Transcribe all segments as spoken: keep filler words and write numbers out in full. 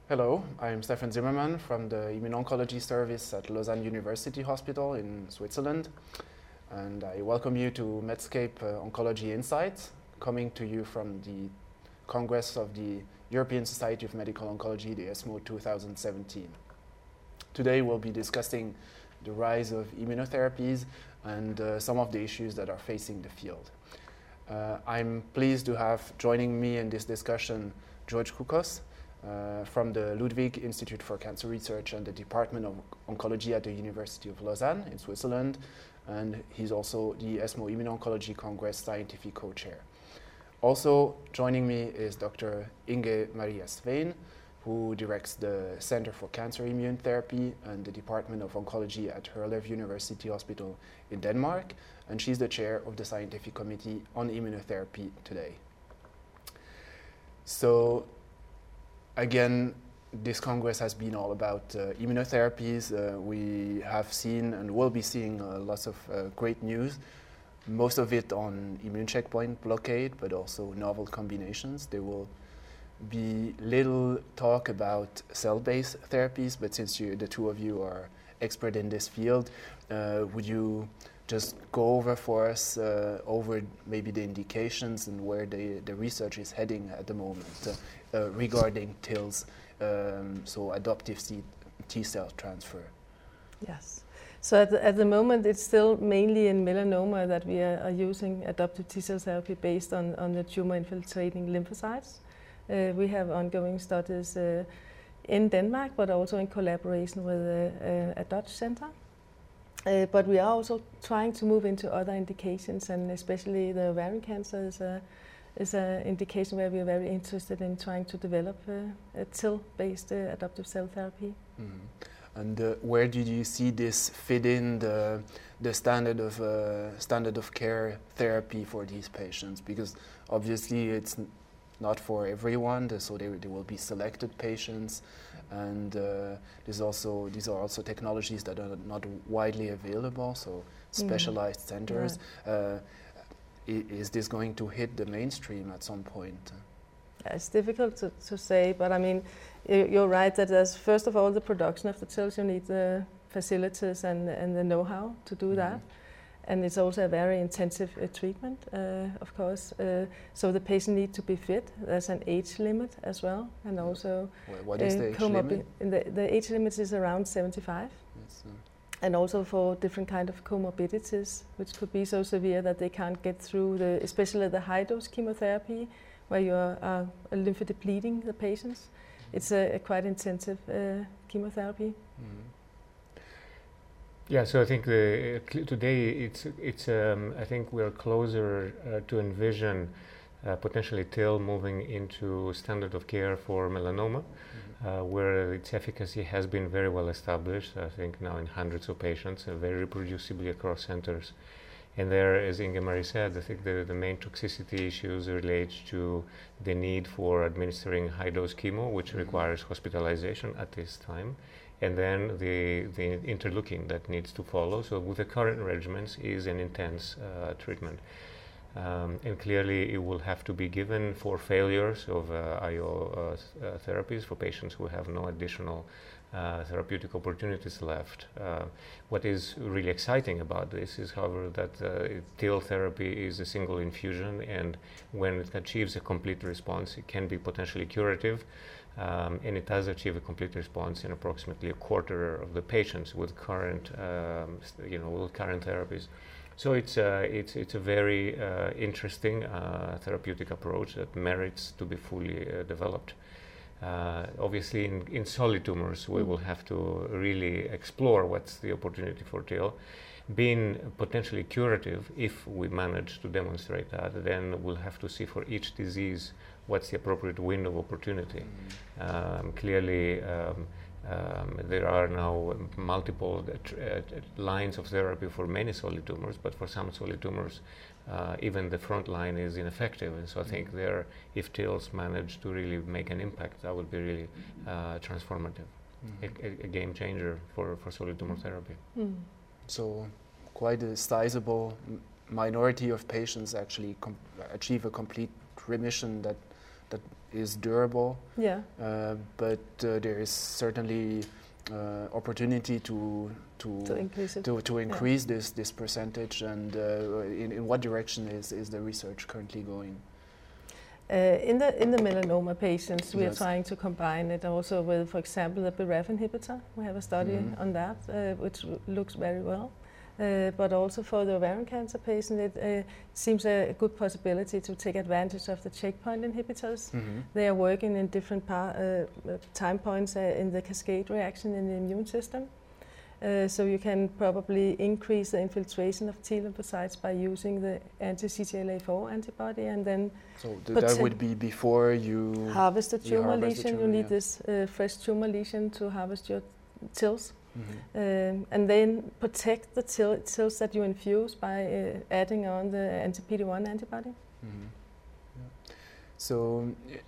Hello, I'm Stefan Zimmermann from the Immuno-Oncology Service at Lausanne University Hospital in Switzerland. And I welcome you to Medscape uh, Oncology Insights, coming to you from the Congress of the European Society of Medical Oncology, the ESMO two thousand seventeen. Today we'll be discussing the rise of immunotherapies and uh, some of the issues that are facing the field. Uh, I'm pleased to have joining me in this discussion George Koukos uh, from the Ludwig Institute for Cancer Research and the Department of Oncology at the University of Lausanne in Switzerland, and he's also the ESMO Immuno-Oncology Congress Scientific Co-Chair. Also joining me is Doctor Inge Maria Sveen, who directs the Center for Cancer Immune Therapy and the Department of Oncology at Herlev University Hospital in Denmark, and she's the chair of the Scientific Committee on Immunotherapy today. So again, this Congress has been all about uh, immunotherapies. Uh, we have seen and will be seeing uh, lots of uh, great news, most of it on immune checkpoint blockade, but also novel combinations. There will be little talk about cell-based therapies, but since you, the two of you are expert in this field, uh, would you just go over for us uh, over maybe the indications and where the, the research is heading at the moment uh, uh, regarding T I Ls, um, so adoptive T-cell transfer? Yes. So at the, at the moment, it's still mainly in melanoma that we are, are using adoptive T-cell therapy based on, on the tumor-infiltrating lymphocytes. Uh, we have ongoing studies uh, in Denmark, but also in collaboration with a, a, a Dutch center. Uh, but we are also trying to move into other indications, and especially the ovarian cancer is a is an indication where we are very interested in trying to develop uh, a T I L-based uh, adoptive cell therapy. Mm-hmm. And uh, where did you see this fit in the the standard of uh, standard of care therapy for these patients? Because obviously it's n not for everyone, so there, there will be selected patients, and uh, there's also these are also technologies that are not widely available, so specialized mm. centers. Right. Uh, is this going to hit the mainstream at some point? Yeah, it's difficult to, to say, but I mean, you're right that there's first of all the production of the T I Ls. You need the facilities and, and the know-how to do mm-hmm. that. And it's also a very intensive uh, treatment, uh, of course. Uh, so the patient needs to be fit. There's an age limit as well, and also well, what is uh, the age limit? The, the age limit is around seventy-five, yes, uh. and also for different kind of comorbidities, which could be so severe that they can't get through the, especially the high-dose chemotherapy, where you are uh, lymphodepleting the patients. Mm-hmm. It's a, a quite intensive uh, chemotherapy. Mm-hmm. Yeah, so I think the, uh, today it's it's um, I think we're closer uh, to envision uh, potentially T I L moving into standard of care for melanoma, mm-hmm. uh, where its efficacy has been very well established. I think now in hundreds of patients, uh, very reproducibly across centers. And there, as Inge Marie said, I think the, the main toxicity issues relate to the need for administering high-dose chemo, which mm-hmm. requires hospitalization at this time. And then the, the interleukin that needs to follow. So with the current regimens is an intense uh, treatment. Um, and clearly it will have to be given for failures of uh, I O uh, uh, therapies for patients who have no additional uh, therapeutic opportunities left. Uh, what is really exciting about this is, however, that uh, T I L therapy is a single infusion, and when it achieves a complete response, it can be potentially curative. Um, and it does achieve a complete response in approximately a quarter of the patients with current, um, you know, with current therapies. So it's uh, it's it's a very uh, interesting uh, therapeutic approach that merits to be fully uh, developed. Uh, obviously, in, in solid tumors, we mm. will have to really explore what's the opportunity for T I L. Being potentially curative, if we manage to demonstrate that, then we'll have to see for each disease what's the appropriate window of opportunity. Mm. Um, clearly, um, um, there are now multiple uh, tr uh, lines of therapy for many solid tumors, but for some solid tumors, uh, even the front line is ineffective. And so I think there, if T I Ls manage to really make an impact, that would be really uh, transformative, mm-hmm. a, a, a game changer for, for solid tumor therapy. Mm. So quite a sizable m minority of patients actually com achieve a complete remission that that is durable. Yeah. Uh, but uh, there is certainly uh, opportunity to to To increase it. to, to increase yeah. this this percentage. And uh, in, in what direction is, is the research currently going? Uh, in the in the melanoma patients, we yes. are trying to combine it also with, for example, the B R A F inhibitor. We have a study mm-hmm. on that, uh, which looks very well. Uh, but also for the ovarian cancer patient, it uh, seems a good possibility to take advantage of the checkpoint inhibitors. Mm-hmm. They are working in different par- uh, time points uh, in the cascade reaction in the immune system. Uh, so you can probably increase the infiltration of T lymphocytes by using the anti-C T L A four antibody, and then so th- that would be before you harvest the tumor harvest lesion. The tumor, you need yeah. this uh, fresh tumor lesion to harvest your TILs. Mm-hmm. Um, and then protect the til- TILs that you infuse by uh, adding on the anti-P D one antibody. Mm-hmm. Yeah. So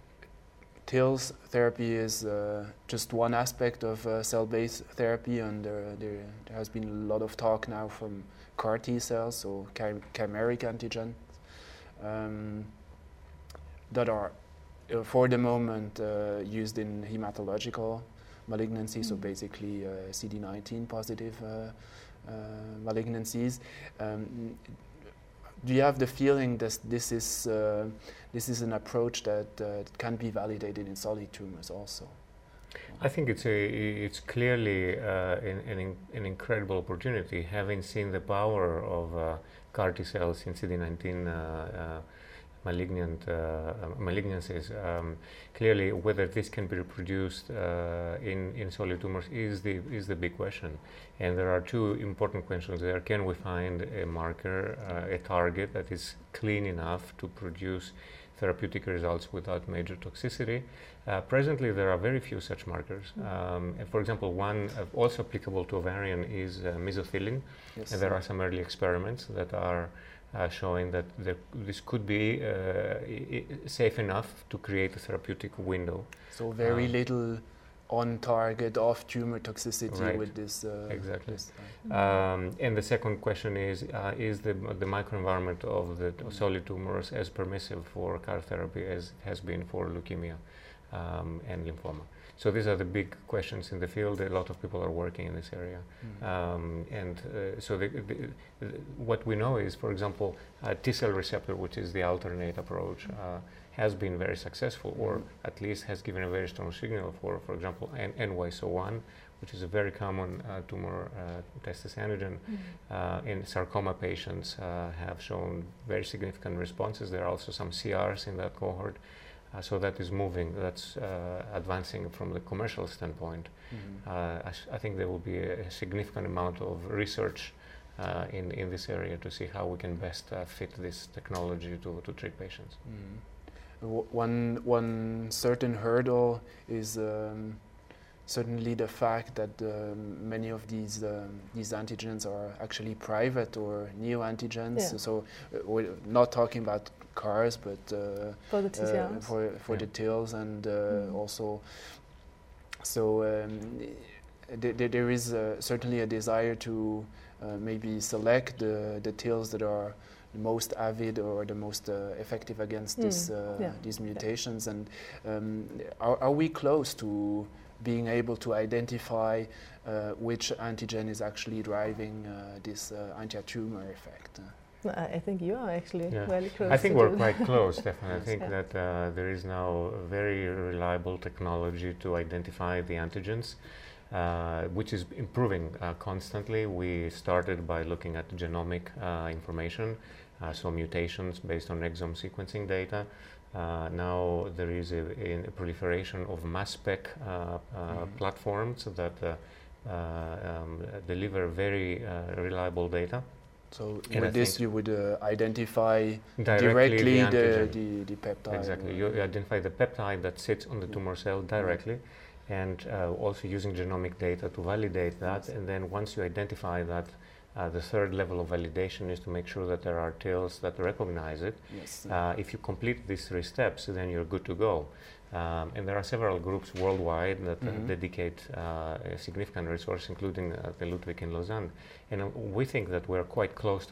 TILs therapy is uh, just one aspect of uh, cell-based therapy, and there, there, there has been a lot of talk now from C A R T cells, so chim- chimeric antigens, um, that are uh, for the moment uh, used in hematological malignancies, mm. so basically uh, C D nineteen positive uh, uh, malignancies. Um, do you have the feeling that this is uh, this is an approach that uh, can be validated in solid tumors also? I think it's a it's clearly uh, an, an, in, an incredible opportunity, having seen the power of uh, C A R T cells in C D nineteen uh, uh, malignant uh, malignancies. Um, clearly, whether this can be reproduced uh, in in solid tumors is the is the big question. And there are two important questions there. Can we find a marker, uh, a target that is clean enough to produce therapeutic results without major toxicity? Uh, presently, there are very few such markers. Um, and for example, one uh, also applicable to ovarian is uh, mesothelin. Yes. And there are some early experiments that are uh, showing that there, this could be uh, I- I safe enough to create a therapeutic window. So very um, little on-target off-tumor toxicity right. with this. Uh, exactly. This, uh, um, and the second question is: uh, Is the the microenvironment of the Mm. solid tumors as permissive for C A R therapy as it has been for leukemia um, and lymphoma? So these are the big questions in the field. A lot of people are working in this area, Mm. um, and uh, so the, the, the, what we know is, for example, uh, T cell receptor, which is the alternate approach. Uh, has been very successful, or Mm. at least has given a very strong signal for, for example, N Y S O one, which is a very common uh, tumor uh, testis antigen. Mm. Uh, in sarcoma patients uh, have shown very significant responses. There are also some C Rs in that cohort. Uh, so that is moving, that's uh, advancing from the commercial standpoint. Mm-hmm. Uh, I, sh- I think there will be a, a significant amount of research uh, in, in this area to see how we can best uh, fit this technology to, to treat patients. Mm. W- one one certain hurdle is um, certainly the fact that um, many of these um, these antigens are actually private or neoantigens. Yeah. So uh, we're not talking about C A Rs, but uh, For the T C Rs. uh, for for Yeah. the TILs, and uh, Mm. also so um, th- th- there is uh, certainly a desire to uh, maybe select the the TILs that are the most avid or the most uh, effective against Mm, this, uh, yeah. these mutations. And um, are, are we close to being able to identify uh, which antigen is actually driving uh, this uh, anti-tumor effect? I I think you are actually Yeah. very close. I think to we're do quite that. close, definitely. I Yes. think Yeah. that uh, there is now a very reliable technology to identify the antigens, uh, which is improving uh, constantly. We started by looking at genomic uh, information, uh, so mutations based on exome sequencing data. Uh, now there is a, a proliferation of mass spec uh, uh, Mhm. platforms that uh, uh, um, deliver very uh, reliable data. So And I with this think you would uh, identify Directly, directly the the, antigen. the, the peptide. Exactly. or- You identify the peptide that sits on the Yeah. tumor cell directly, and uh, also using genomic data to validate that. Yes. And then once you identify that, uh, the third level of validation is to make sure that there are TILs that recognize it. Yes. Uh, if you complete these three steps, then you're good to go. Um, and there are several groups worldwide that uh, Mhm. dedicate uh, a significant resource, including uh, the Ludwig in Lausanne. And uh, we think that we're quite close to that.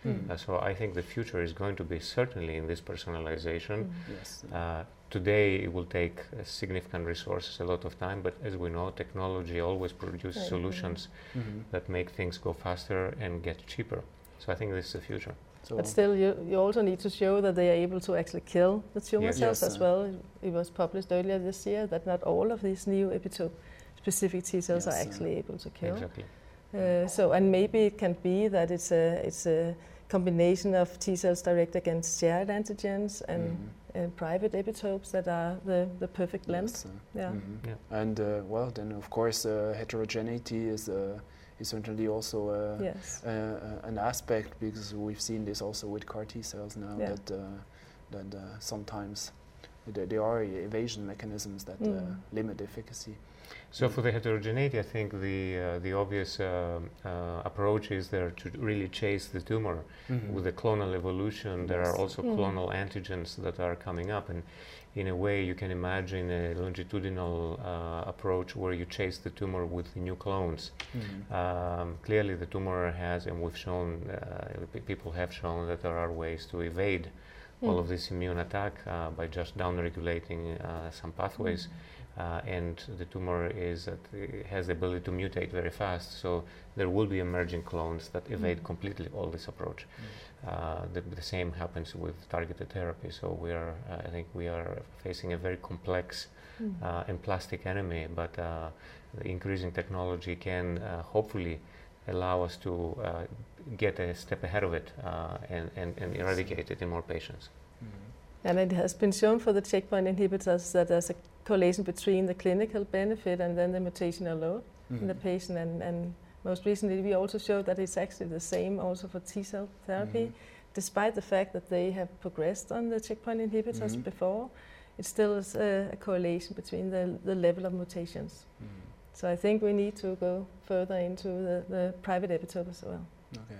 Uh, so I think the future is going to be certainly in this personalization. Mm. Yes. Uh, today it will take uh, significant resources, a lot of time, but as we know, technology always produces Right. solutions Mm-hmm. that make things go faster and get cheaper. So I think this is the future. So But still, you, you also need to show that they are able to actually kill the tumor Yes. cells Yes, as uh, well. It was published earlier this year that not all of these new epitope-specific T cells Yes, are uh, actually able to kill. Exactly. Uh, so, and maybe it can be that it's a it's a combination of T cells direct against shared antigens and, Mhm. and private epitopes that are the, the perfect blend. Yes, uh, Yeah. mhm. Yeah. And uh, well, then of course uh, heterogeneity is uh, is certainly also uh, Yes. uh, uh, an aspect, because we've seen this also with CAR T cells now, Yeah. that uh, that uh, sometimes there, there are evasion mechanisms that uh, Mm. limit efficacy. So for the heterogeneity, I think the uh, the obvious um, uh, approach is there to really chase the tumor. Mhm. With the clonal evolution, there are Yes. also Mm. clonal antigens that are coming up, and in a way, you can imagine a longitudinal uh, approach where you chase the tumor with new clones. Mhm. Um, clearly, the tumor has, and we've shown, uh, p- people have shown that there are ways to evade all Mm. of this immune attack uh, by just downregulating uh, some pathways. Uh, and the tumor is that it has the ability to mutate very fast, so there will be emerging clones that evade Mm. completely all this approach. Uh, the, the same happens with targeted therapy. So we are, uh, I think, we are facing a very complex Mm. uh, and plastic enemy. But uh, the increasing technology can uh, hopefully allow us to uh, get a step ahead of it uh, and, and, and eradicate it in more patients. Mhm. And it has been shown for the checkpoint inhibitors that there's a correlation between the clinical benefit and then the mutational load in the Mhm. patient. And, and most recently, we also showed that it's actually the same also for T cell therapy. Mhm. Despite the fact that they have progressed on the checkpoint inhibitors Mhm. before, it still is a, a correlation between the, the level of mutations. Mhm. So I think we need to go further into the, the private epitope as well. Okay.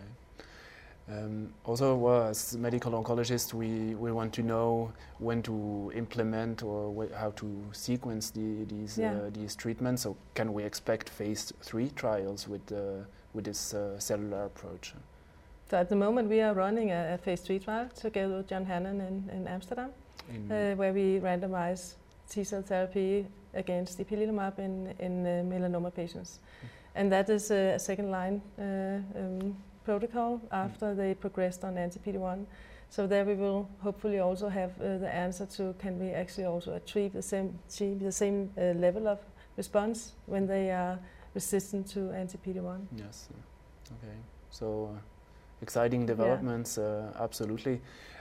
Um, also, well, as medical oncologists, we, we want to know when to implement or wh- how to sequence the, these Yeah. uh, these treatments. So, can we expect phase three trials with uh, with this uh, cellular approach? So at the moment, we are running a, a phase three trial together with John Hannon in, in Amsterdam, In, uh, where we randomize T cell therapy against ipilimumab in, in uh, melanoma patients. And that is a, a second line uh, um, protocol after they progressed on anti-P D one. So there we will hopefully also have uh, the answer to can we actually also achieve the same, achieve the same uh, level of response when they are resistant to anti-P D one. Yes. uh, Okay. So, uh, exciting developments. Uh, absolutely.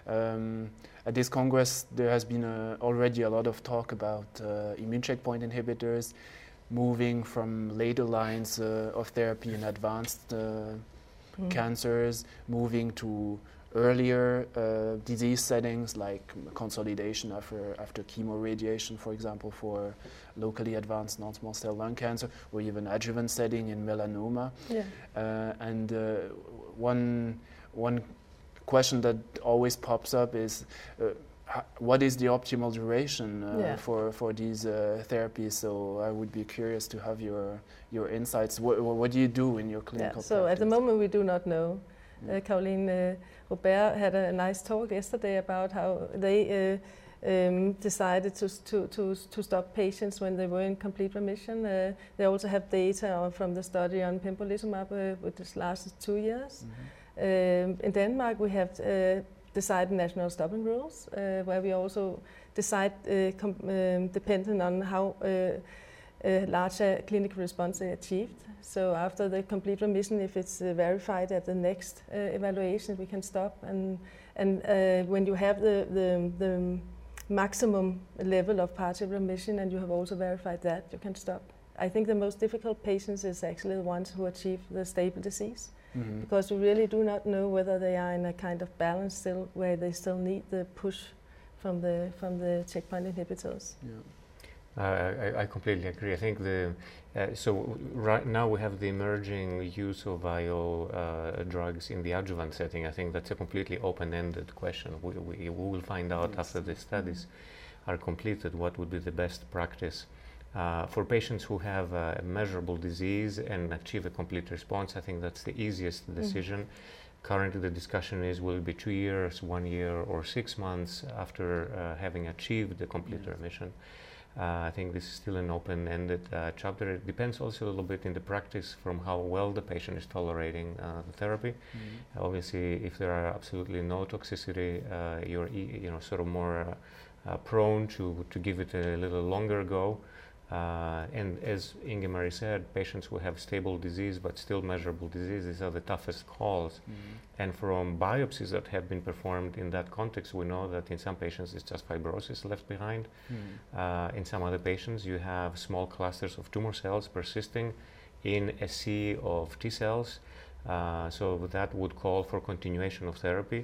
Um, at this Congress, there has been uh, already a lot of talk about uh, immune checkpoint inhibitors moving from later lines uh, of therapy in advanced uh, Mm. cancers, moving to earlier uh, disease settings like consolidation after, after chemoradiation, for example, for locally advanced non-small cell lung cancer, or even adjuvant setting in melanoma. Yeah. Uh, and uh, one, one question that always pops up is uh, h- what is the optimal duration uh, Yeah. for, for these uh, therapies? So I would be curious to have your, your insights. What, what do you do in your Yeah. clinical So at the practice? moment we do not know. Yeah. Uh, Caroline uh, Robert had a nice talk yesterday about how they uh, um, decided to, to, to, to stop patients when they were in complete remission. Uh, they also have data on- from the study on pembrolizumab, uh, which lasted two years. Mhm. Um, in Denmark, we have uh, decided national stopping rules, uh, where we also decide uh, com- um, dependent on how uh, uh, large a clinical response they achieved. So after the complete remission, if it's uh, verified at the next uh, evaluation, we can stop. And and uh, when you have the, the the maximum level of partial remission, and you have also verified that, you can stop. I think the most difficult patients is actually the ones who achieve the stable disease, Mhm. because we really do not know whether they are in a kind of balance still, where they still need the push from the from the checkpoint inhibitors. Yeah. Uh, I, I completely agree. I think the uh, so right now we have the emerging use of I O uh, drugs in the adjuvant setting. I think that's a completely open-ended question. We, we, we will find out Yes. after the studies are completed what would be the best practice. Uh, for patients who have a measurable disease and achieve a complete response, I think that's the easiest decision. Currently, the discussion is, will it be two years, one year, or six months after uh, having achieved the complete yes. remission? Uh, I think this is still an open-ended uh, chapter. It depends also a little bit in the practice from how well the patient is tolerating uh, the therapy. Mm-hmm. Obviously, if there are absolutely no toxicity, uh, you're e you know sort of more uh, uh, prone to to give it a little longer go. Uh, and as Inge-Marie said, patients who have stable disease but still measurable disease, these are the toughest calls. Mm-hmm. And from biopsies that have been performed in that context, we know that in some patients it's just fibrosis left behind. Mm-hmm. uh, in some other patients you have small clusters of tumor cells persisting in a sea of T cells. Uh, so that would call for continuation of therapy.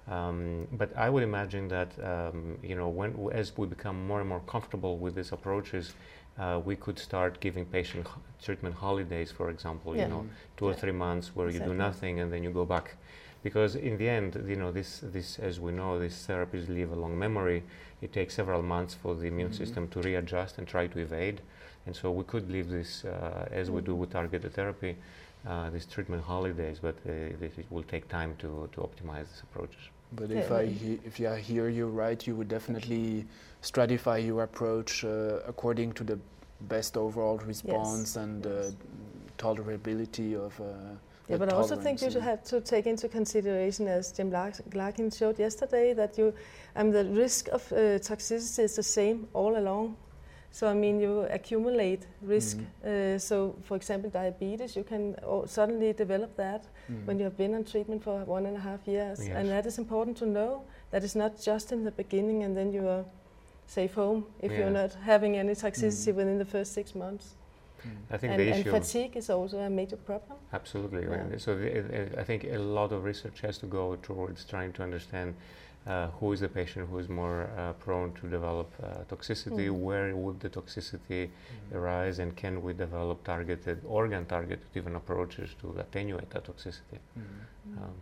Um, but I would imagine that um, you know, when w as we become more and more comfortable with these approaches, Uh, we could start giving patient ho treatment holidays, for example, yeah. you know, two yeah. or three months where exactly. you do nothing and then you go back. Because in the end, you know, this, this, as we know, these therapies leave a long memory. It takes several months for the immune mm-hmm. system to readjust and try to evade. And so we could leave this, uh, as mm-hmm. we do with targeted therapy, uh, these treatment holidays, but uh, this, it will take time to, to optimize these approaches. But if I he if I hear you right, you would definitely stratify your approach uh, according to the best overall response yes. and uh, yes. tolerability of. Uh, yeah, but I also think you should have to take into consideration, as Jim Larkin showed yesterday, that you, um, the risk of uh, toxicity is the same all along. So I mean, you accumulate risk. Mm-hmm. uh, so, for example, diabetes, you can suddenly develop that mm-hmm. when you have been on treatment for one and a half years, yes. and that is important to know. That is not just in the beginning, and then you are safe home if yeah. you're not having any toxicity mm-hmm. within the first six months. Mm-hmm. I think and, the and issue fatigue is also a major problem. Absolutely, yeah. right. So the, uh, I think a lot of research has to go towards trying to understand. Uh, who is the patient who is more uh, prone to develop uh, toxicity, mm. where would the toxicity mm. arise, and can we develop targeted, organ-targeted even approaches to attenuate that toxicity? Mm. Um,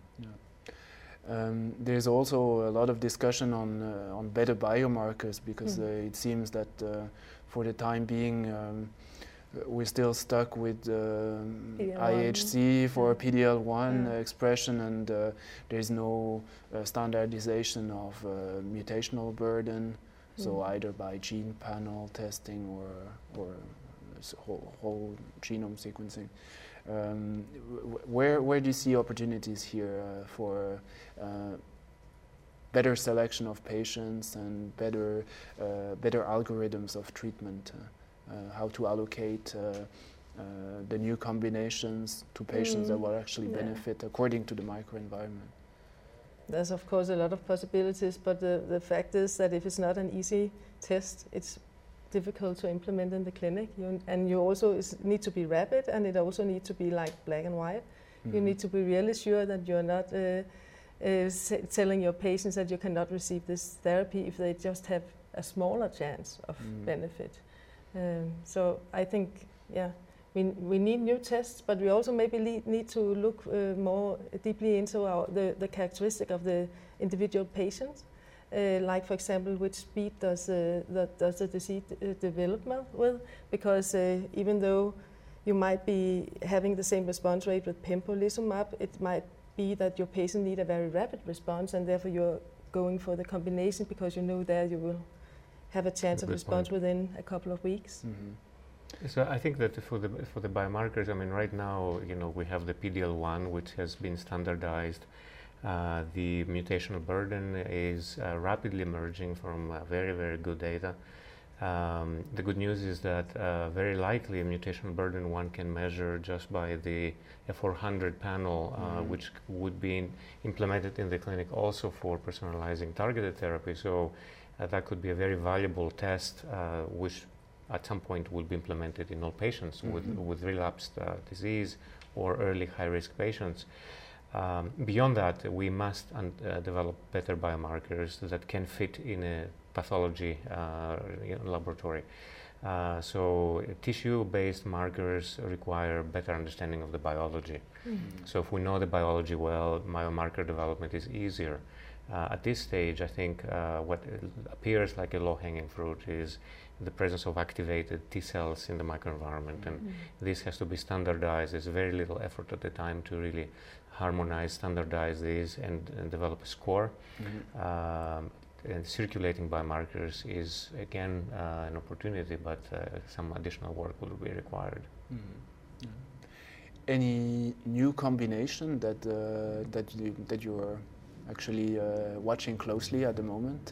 yeah. um, there's also a lot of discussion on, uh, on better biomarkers, because mm. uh, it seems that uh, for the time being um, we're still stuck with uh, I H C for P D L one yeah. expression, and uh, there's no uh, standardization of uh, mutational burden, mm. so either by gene panel testing or, or whole, whole genome sequencing. Um, where, where do you see opportunities here uh, for uh, better selection of patients and better, uh, better algorithms of treatment? Uh, Uh, how to allocate uh, uh, the new combinations to patients mm. that will actually yeah. benefit according to the microenvironment? There's of course a lot of possibilities, but the, the fact is that if it's not an easy test, it's difficult to implement in the clinic. You, and you also is, need to be rapid, and it also needs to be like black and white. Mm-hmm. You need to be really sure that you're not uh, uh, telling your patients that you cannot receive this therapy if they just have a smaller chance of mm. benefit. Um, so I think, yeah, we, we need new tests, but we also maybe need to look uh, more deeply into our, the, the characteristic of the individual patient. Uh, like, for example, which speed does, uh, the, does the disease uh, development with? Because uh, even though you might be having the same response rate with pembrolizumab, it might be that your patient need a very rapid response, and therefore you're going for the combination because you know there you will have a chance of response point. within a couple of weeks. Mm-hmm. So I think that for the for the biomarkers, I mean, right now, you know, we have the P D L one, which has been standardized. Uh, the mutational burden is uh, rapidly emerging from uh, very, very good data. Um, the good news is that uh, very likely a mutational burden one can measure just by the F four hundred panel, uh, mm-hmm. which would be in implemented in the clinic also for personalizing targeted therapy. So Uh, that could be a very valuable test, uh, which at some point will be implemented in all patients mm-hmm. with, with relapsed uh, disease or early high-risk patients. Um, beyond that, we must uh, develop better biomarkers that can fit in a pathology uh, laboratory. Uh, so uh, tissue-based markers require better understanding of the biology. Mm-hmm. So if we know the biology well, biomarker development is easier. Uh, at this stage, I think uh, what appears like a low-hanging fruit is the presence of activated T cells in the microenvironment, and mm-hmm. this has to be standardized. There's very little effort at the time to really harmonize, standardize these, and, and develop a score. Mm-hmm. Um, and circulating biomarkers is again uh, an opportunity, but uh, some additional work will be required. Mm-hmm. Yeah. Any new combination that uh, that you that you are actually uh, watching closely at the moment?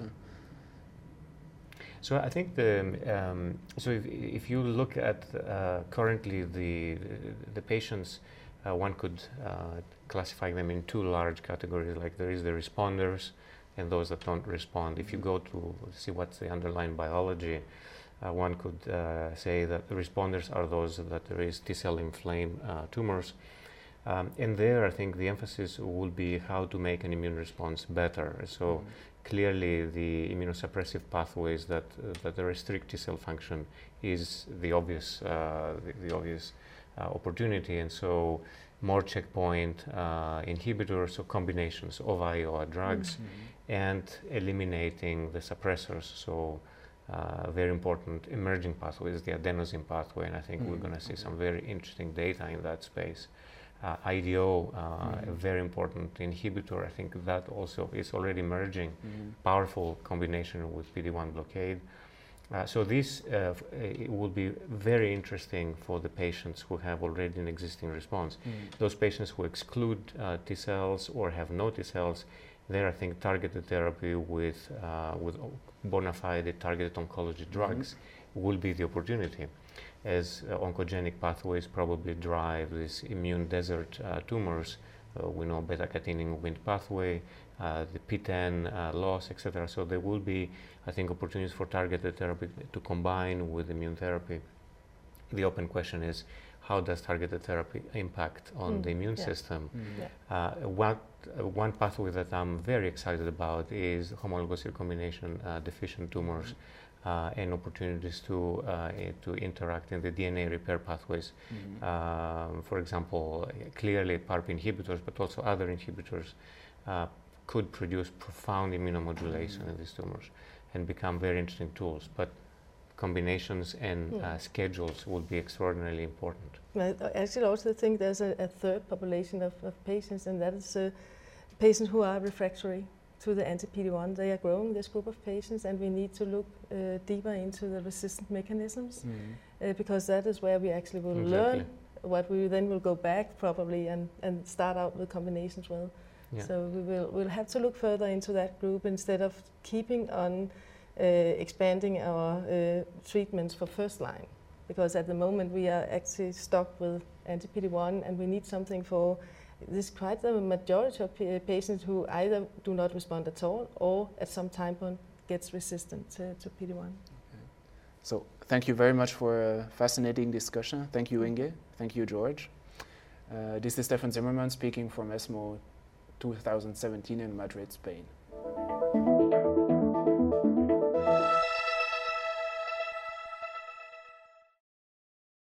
So I think the um, so if, if you look at uh, currently the the patients, uh, one could uh, classify them in two large categories. Like there is the responders and those that don't respond. If you go to see what's the underlying biology, uh, one could uh, say that the responders are those that there is T-cell inflamed uh, tumors. Um, and there I think the emphasis will be how to make an immune response better. So mm-hmm. clearly the immunosuppressive pathways that, uh, that restrict T-cell function is the obvious, uh, the, the obvious uh, opportunity. And so more checkpoint uh, inhibitors or combinations of I O drugs mm-hmm. and eliminating the suppressors. So uh, very important emerging pathways, the adenosine pathway, and I think mm-hmm. we're going to see okay. some very interesting data in that space. Uh, I D O, uh, mm-hmm. a very important inhibitor, I think that also is already emerging, mm-hmm. powerful combination with P D one blockade. Uh, so this uh, f- it will be very interesting for the patients who have already an existing response. Mm. Those patients who exclude uh, T cells or have no T cells, there I think targeted therapy with uh, with bona fide targeted oncology drugs mm-hmm. will be the opportunity, as uh, oncogenic pathways probably drive these immune desert uh, tumors. Uh, we know beta-catenin Wnt pathway, uh, the P ten uh, loss, et cetera. So there will be, I think, opportunities for targeted therapy to combine with immune therapy. The open question is, how does targeted therapy impact on mm, the immune yeah. system? Mm. Yeah. Uh, what, uh, one pathway that I'm very excited about is homologous recombination uh, deficient tumors. Mm. Uh, and opportunities to uh, to interact in the D N A repair pathways. Mm-hmm. Um, for example, clearly PARP inhibitors, but also other inhibitors uh, could produce profound immunomodulation mm-hmm. in these tumors and become very interesting tools. But combinations and yeah. uh, schedules will be extraordinarily important. I actually also think there's a, a third population of, of patients, and that is uh, patients who are refractory to the anti-P D one. They are growing, this group of patients, and we need to look uh, deeper into the resistant mechanisms mm-hmm. uh, because that is where we actually will exactly. learn what we then will go back probably and, and start out with combinations with. Yeah. So we will we'll have to look further into that group instead of keeping on uh, expanding our uh, treatments for first line, because at the moment we are actually stuck with anti-P D one and we need something for this quite a majority of p- patients who either do not respond at all or at some time point gets resistant to, to P D one. Okay. So thank you very much for a fascinating discussion. Thank you, Inge. Thank you, George. Uh, this is Stefan Zimmermann speaking from ESMO twenty seventeen in Madrid, Spain.